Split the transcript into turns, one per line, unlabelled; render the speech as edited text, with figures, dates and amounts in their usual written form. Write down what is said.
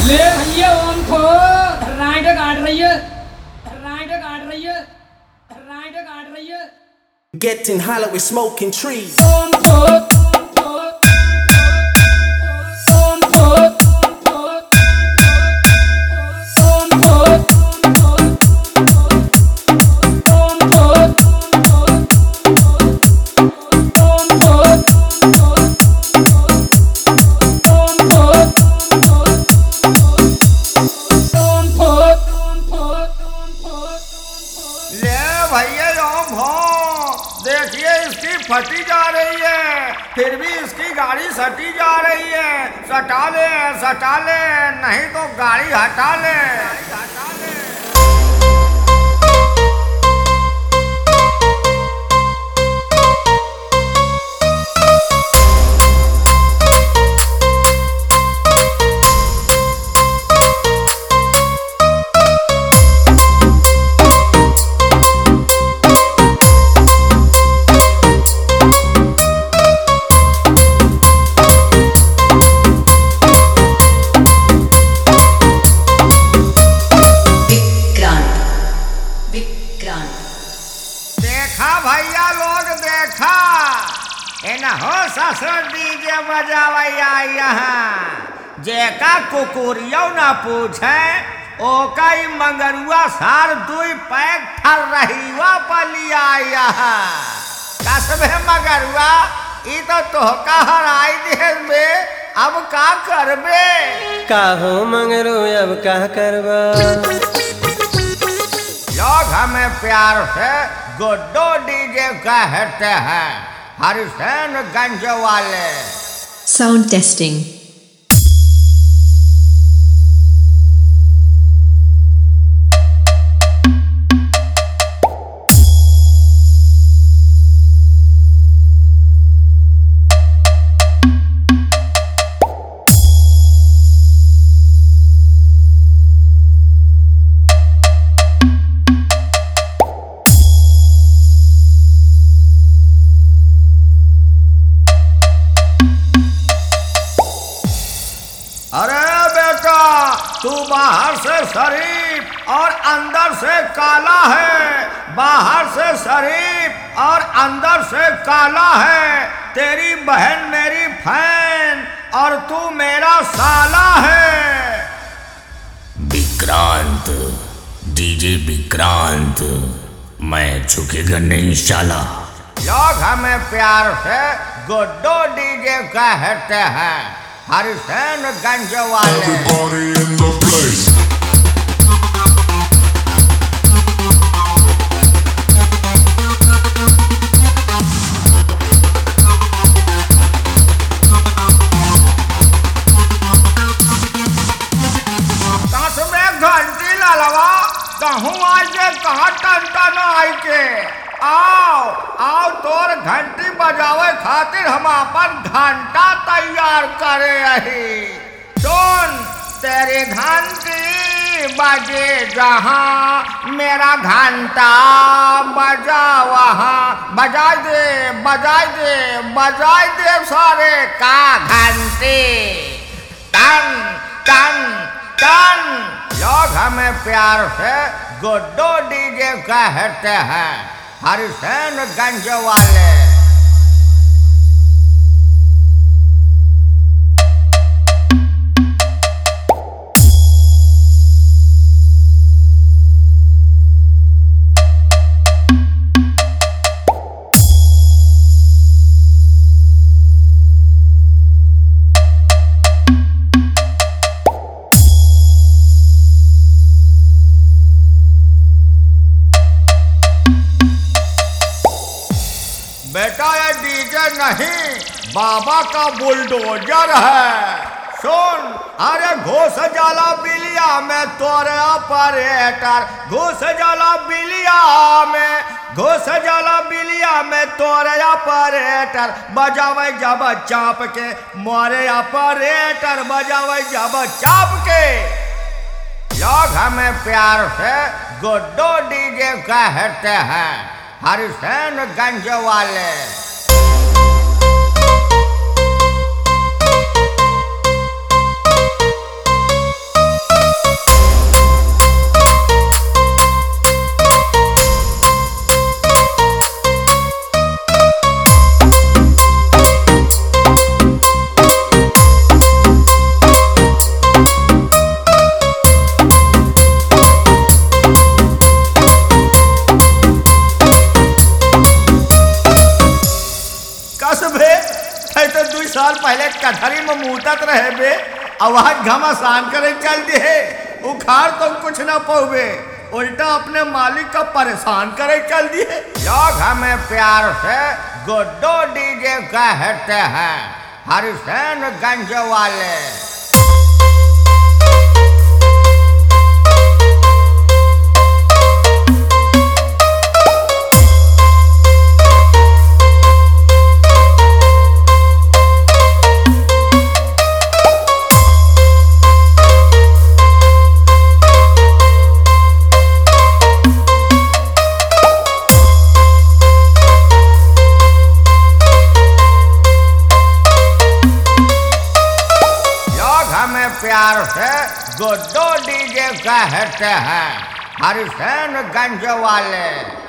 ले भैया ओम को राइट काट रही है, राइट काट रही है, राइट काट रही है।
Getting hollow with smoking trees.
ओम को
देखिए इसकी फटी जा रही है, फिर भी इसकी गाड़ी सटी जा रही है। सटा ले नहीं तो गाड़ी हटा ले। देखा भैया लोग देखा, एना हो ससुर डीजे बजावैया यहाँ जेका कुकुरियो न पूछे ओका ही मंगरुआ सार दुई पैक ठर रही वा पलिया यहाँ। कसबे मगरुआ ई तो तोहका हराई दे में, अब का करबे?
काहो मंगरू अब का करबा?
लोग हमें प्यार से गुड्डू डीजे कहते हैं, हरिशनगंज वाले।
Sound testing.
अरे बेटा, तू बाहर से शरीफ और अंदर से काला है, बाहर से शरीफ और अंदर से काला है। तेरी बहन मेरी फैन और तू मेरा साला है।
विक्रांत, डीजे विक्रांत, मैं झुकेगा नहीं साला।
लोग हमें प्यार से गुड्डू डीजे कहते हैं, हरिशनगंज वाले।
Everybody in the place.
दस में घंटी ललवा कहूँ आज कहाँ टन आई के। आओ तोर घंटी बजावे खातिर हम अपन घंटा तैयार करे रही। सुन, तेरी घंटी बजे जहाँ, मेरा घंटा बजा वहाँ। बजाई दे सारे का घंटी। टन टन टन। लोग हमें प्यार से गुड्डू डीजे कहते हैं, हरिशनगंज वाले। बेटा ये डीजे नहीं, बाबा का बुलडोजर है। सुन, अरे घुस जाला बिलिया में तोरे ऑपरेटर, घुस जाला बिलिया में तोरे ऑपरेटर। बजावे जब चाप के मोरे ऑपरेटर, बजावे जब चाप के। लोग हमें प्यार से गुड्डू डीजे कहते हैं, हरिशनगंज वाले। साल पहले कथरी में मुतत रहे बे आवाज घमासान करे चल दिए उखाड़ तो कुछ ना पौबे उल्टा अपने मालिक का परेशान करे चल दिए। लोग हमें प्यार से गुड्डो डीजे कहते हैं हरिशनगंज वाले। प्यार से गुड्डो डीजे कहते हैं हरिशनगंज वाले।